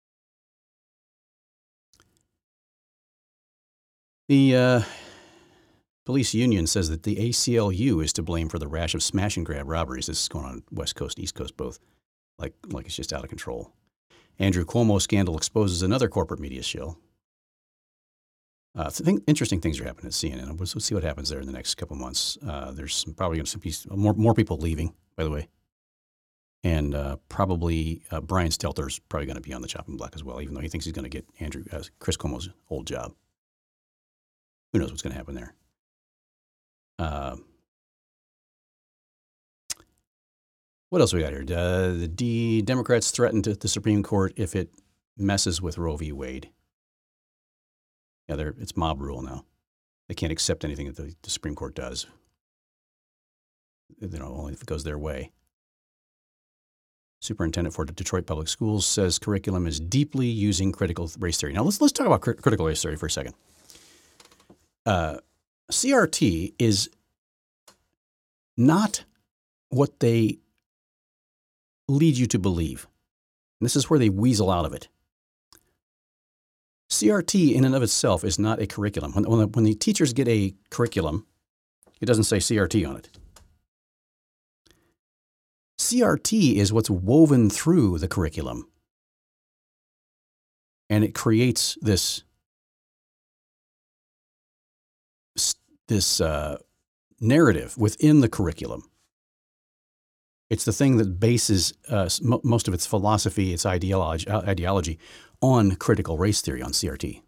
Speaker 1: The uh, police union says that the A C L U is to blame for the rash of smash and grab robberies. This is going on West Coast, East Coast, both. Like, like it's just out of control. Andrew Cuomo scandal exposes another corporate media shill. Uh, think interesting things are happening at C N N. Let's, let's see what happens there in the next couple of months. Uh, there's some, probably going to be more, more people leaving, by the way. And uh, probably uh, Brian Stelter's probably going to be on the chopping block as well, even though he thinks he's going to get Andrew uh, Chris Cuomo's old job. Who knows what's going to happen there? Uh, what else we got here? Uh, the D Democrats threatened to the Supreme Court if it messes with Roe v. Wade. Yeah, they're, it's mob rule now. They can't accept anything that the, the Supreme Court does. You know, only if it goes their way. Superintendent for Detroit Public Schools says curriculum is deeply using critical race theory. Now let's let's talk about crit- critical race theory for a second. Uh, C R T is not what they lead you to believe. And this is where they weasel out of it. C R T in and of itself is not a curriculum. When, when, the, when the teachers get a curriculum, it doesn't say C R T on it. C R T is what's woven through the curriculum. And it creates this, this uh, narrative within the curriculum. It's the thing that bases uh, m- most of its philosophy, its ideology, uh, ideology on critical race theory, on C R T.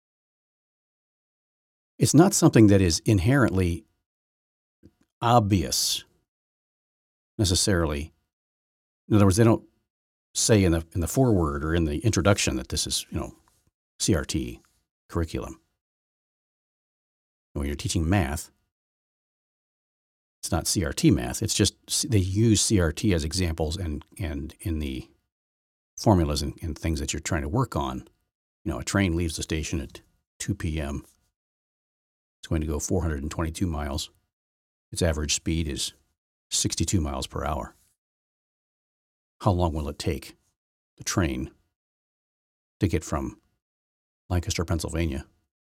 Speaker 1: It's not something that is inherently obvious necessarily. In other words, they don't say in the in the foreword or in the introduction that this is, you know, C R T curriculum. When you're teaching math, it's not C R T math. It's just they use C R T as examples and and in the formulas and, and things that you're trying to work on. You know, a train leaves the station at two p.m. It's going to go four hundred twenty-two miles. Its average speed is sixty-two miles per hour. How long will it take the train to get from Lancaster, Pennsylvania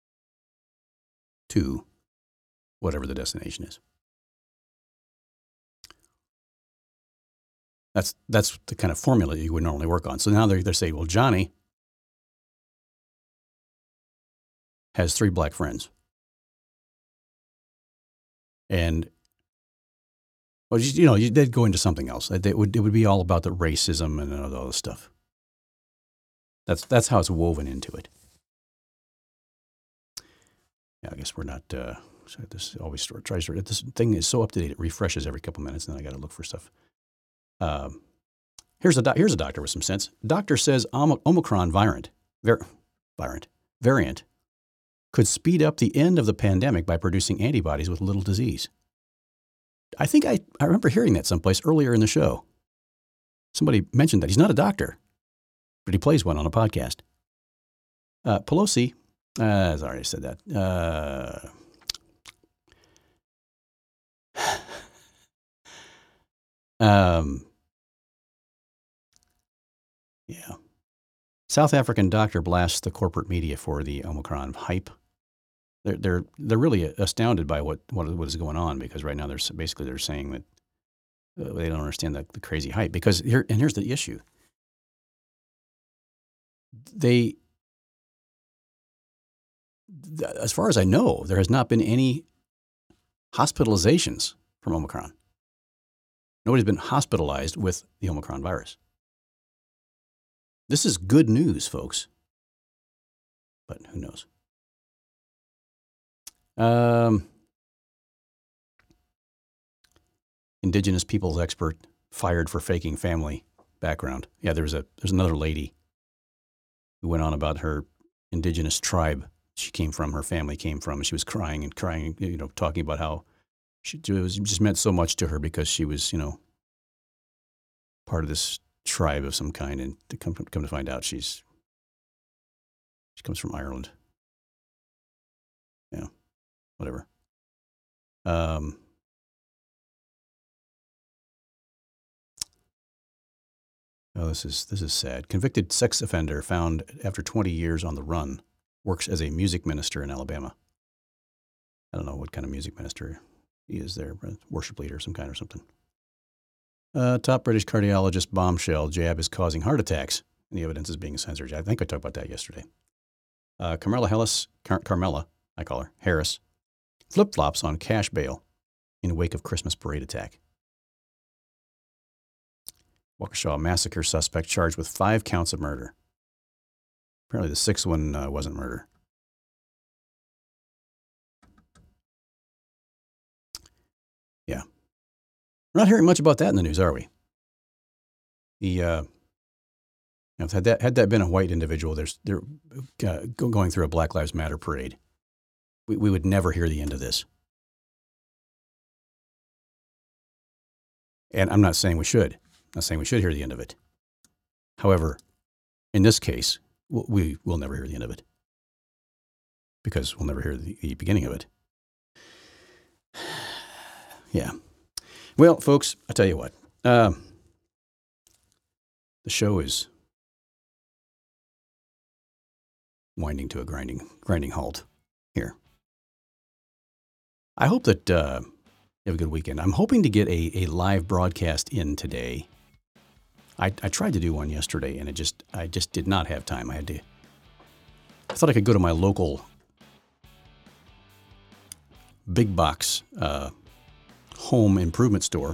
Speaker 1: to whatever the destination is? That's that's the kind of formula you would normally work on. So now they're, they're saying, well, Johnny has three black friends. And, well, you know, you, they'd go into something else. It would, it would be all about the racism and all this stuff. That's, that's how it's woven into it. Yeah, I guess we're not, uh, so this always tries to, this thing is so up to date, it refreshes every couple minutes, and then I got to look for stuff. Um, here's a, here's a doctor with some sense. Doctor says Om- Omicron variant, var- variant, variant could speed up the end of the pandemic by producing antibodies with little disease. I think I, I remember hearing that someplace earlier in the show. Somebody mentioned that. He's not a doctor, but he plays one on a podcast. Uh, Pelosi, uh, I already said that. Uh, um, yeah. South African doctor blasts the corporate media for the Omicron hype. They're they're they're really astounded by what, what what is going on, because right now they're basically they're saying that uh, they don't understand the, the crazy hype. Because here and here's the issue. They, as far as I know, there has not been any hospitalizations from Omicron. Nobody's been hospitalized with the Omicron virus. This is good news, folks. But who knows? Um, Indigenous peoples expert fired for faking family background. Yeah, there was a there's another lady who went on about her indigenous tribe she came from, her family came from, and she was crying and crying, you know, talking about how she, it was it just meant so much to her because she was, you know, part of this tribe of some kind, and to come come to find out she's she comes from Ireland. Yeah, whatever. Um, oh, this is this is sad. Convicted sex offender found after twenty years on the run works as a music minister in Alabama. I don't know what kind of music minister he is there, but worship leader of some kind or something. Uh, top British cardiologist bombshell, jab is causing heart attacks, and the evidence is being censored. I think I talked about that yesterday. Uh, Carmela Harris, Car- Carmela, I call her, Harris, flip-flops on cash bail in wake of Christmas parade attack. Waukesha massacre suspect charged with five counts of murder. Apparently the sixth one uh, wasn't murder. Yeah. We're not hearing much about that in the news, are we? The, uh, you know, had that, had that been a white individual, there's, they're uh, going through a Black Lives Matter parade, we, we would never hear the end of this. And I'm not saying we should. I'm not saying we should hear the end of it. However, in this case, we will never hear the end of it, because we'll never hear the, the beginning of it. Yeah. Well, folks, I tell you what, um, the show is winding to a grinding, grinding halt here. I hope that uh, you have a good weekend. I'm hoping to get a, a live broadcast in today. I, I tried to do one yesterday, and it just I just did not have time. I had to. I thought I could go to my local big box uh, home improvement store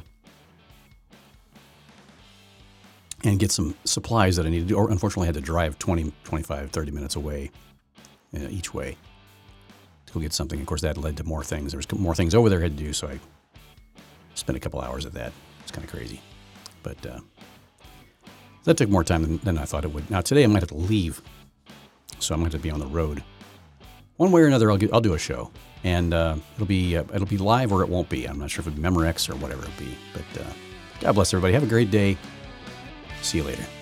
Speaker 1: and get some supplies that I needed to do. Or unfortunately, I had to drive twenty, twenty-five, thirty minutes away uh, each way to go get something. Of course, that led to more things. There was more things over there I had to do, so I spent a couple hours at that. It's kind of crazy. But uh, that took more time than, than I thought it would. Now, today I might have to leave, so I'm going to have to be on the road. One way or another, I'll, get, I'll do a show. And uh, it'll be uh, it'll be live or it won't be. I'm not sure if it'll be Memorex or whatever it'll be. But uh, God bless everybody. Have a great day. See you later.